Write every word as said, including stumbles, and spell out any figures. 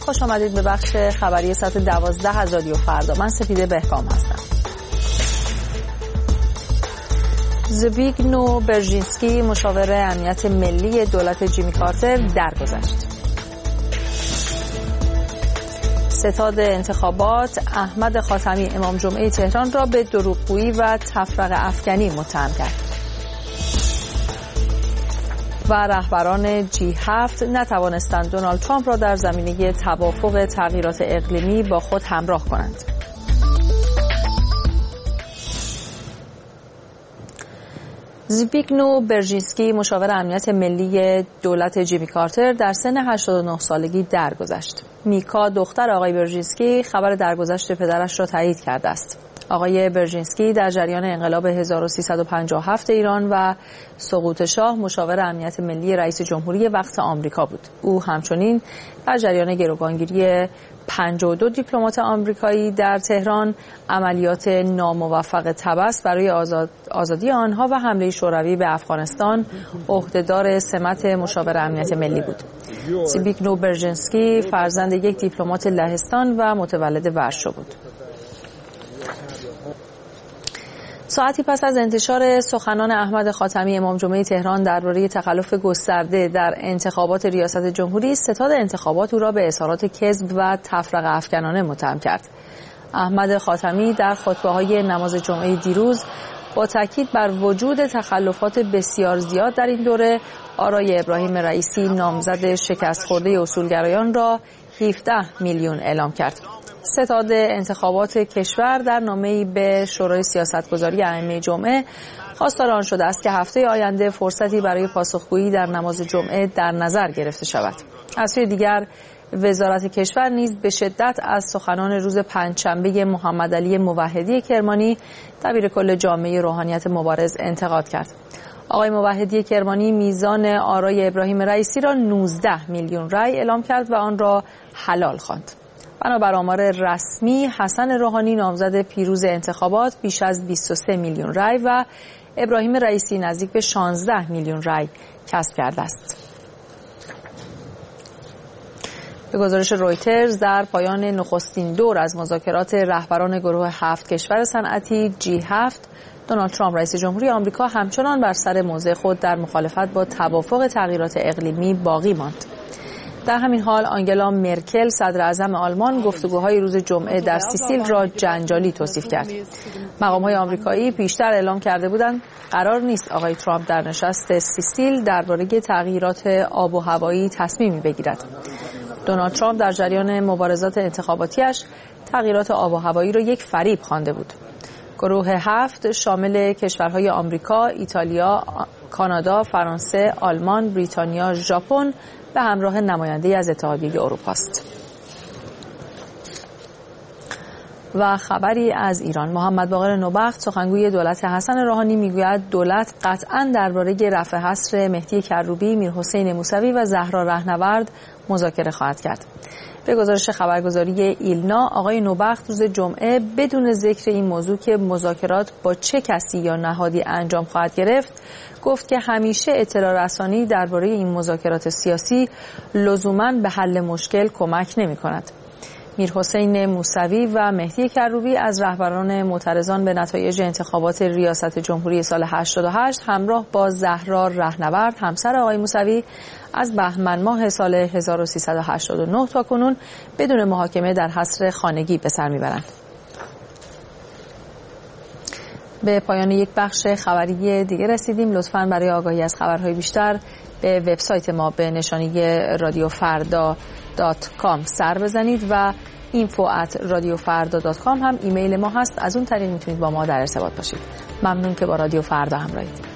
خوش آمدید به بخش خبری ساعت دوازده از رادیو فردا. من سپیده بهکام هستم. زبیگنو برژینسکی مشاور امنیت ملی دولت جیمی کارتر درگذشت. ستاد انتخابات احمد خاتمی امام جمعه تهران را به دروغگویی و تفرقه افکنی متهم کرد. و رهبران جی هفت نتوانستند دونالد ترامپ را در زمینه توافق تغییرات اقلیمی با خود همراه کنند. زبیگنو برژینسکی مشاور امنیت ملی دولت جیمی کارتر در سن هشتاد و نه سالگی درگذشت. میکا دختر آقای برژینسکی خبر درگذشت پدرش را تایید کرده است. آقای برژینسکی در جریان انقلاب هزار و سیصد و پنجاه و هفت ایران و سقوط شاه مشاور امنیت ملی رئیس جمهوری وقت آمریکا بود. او همچنین در جریان گروگانگیری پنجاه و دو دیپلمات آمریکایی در تهران، عملیات ناموفق طبس برای آزاد آزادی آنها و حمله شوروی به افغانستان عهدهدار سمت مشاور امنیت ملی بود. زبیگنو برژینسکی فرزند یک دیپلمات لهستان و متولد ورشو بود. ساعتی پس از انتشار سخنان احمد خاتمی امام جمعه تهران درباره تخلف گسترده در انتخابات ریاست جمهوری، ستاد انتخابات او را به اظهارات کذب و تفرقه افکنانه متهم کرد. احمد خاتمی در خطبه‌های نماز جمعه دیروز با تاکید بر وجود تخلفات بسیار زیاد در این دوره، آرای ابراهیم رئیسی نامزد شکست خورده اصولگرایان را هفده میلیون اعلام کرد. ستاد انتخابات کشور در نامه‌ای به شورای سیاستگذاری ائمه جمعه خواستار آن شده است که هفته آینده فرصتی برای پاسخگویی در نماز جمعه در نظر گرفته شود. از سوی دیگر وزارت کشور نیز به شدت از سخنان روز پنجشنبه محمد علی موحدی کرمانی دبیر کل جامعه روحانیت مبارز انتقاد کرد. آقای موحدی کرمانی میزان آرای ابراهیم رئیسی را نوزده میلیون رای اعلام کرد و آن را حلال خواند. بنابر آمار رسمی حسن روحانی نامزد پیروز انتخابات بیش از بیست و سه میلیون رای و ابراهیم رئیسی نزدیک به شانزده میلیون رای کسب کرده است. به گزارش رویترز در پایان نخستین دور از مذاکرات رهبران گروه هفت کشور صنعتی جی هفت، دونالد ترامپ رئیس جمهوری آمریکا همچنان بر سر موضع خود در مخالفت با توافق تغییرات اقلیمی باقی ماند. در همین حال آنگلا مرکل صدر اعظم آلمان گفتگوهای روز جمعه در سیسیل را جنجالی توصیف کرد. مقام‌های آمریکایی پیشتر اعلام کرده بودند قرار نیست آقای ترامپ در نشست سیسیل درباره تغییرات آب و هوایی تصمیمی بگیرد. دونالد ترامپ در جریان مبارزات انتخاباتیش تغییرات آب و هوایی را یک فریب خوانده بود. گروه هفت شامل کشورهای آمریکا، ایتالیا، کانادا، فرانسه، آلمان، بریتانیا، ژاپن به همراه نماینده از اتحادیه اروپا است. و خبری از ایران. محمد باقر نوبخت سخنگوی دولت حسن روحانی میگوید دولت قطعاً درباره رفع حصر مهدی کروبی، میرحسین موسوی و زهرا رهنورد مذاکره خواهد کرد. به گزارش خبرگزاری ایلنا، آقای نوبخت روز جمعه بدون ذکر این موضوع که مذاکرات با چه کسی یا نهادی انجام خواهد گرفت، گفت که همیشه اطلاع رسانی درباره این مذاکرات سیاسی لزوماً به حل مشکل کمک نمی کند. میرحسین موسوی و مهدی کروبی از رهبران معترضان به نتایج انتخابات ریاست جمهوری سال هشتاد و هشت همراه با زهرا رهنورد همسر آقای موسوی از بهمن ماه سال هزار و سیصد و هشتاد و نه تا کنون بدون محاکمه در حصر خانگی به سر میبرند. به پایان یک بخش خبری دیگه رسیدیم. لطفاً برای آگاهی از خبرهای بیشتر به وبسایت ما به نشانی رادیو فردا دات کام سر بزنید و اینفو ات رادیو فردا دات کام هم ایمیل ما هست. از اون طریق میتونید با ما در ارتباط باشید. ممنون که با رادیو فردا همراهید.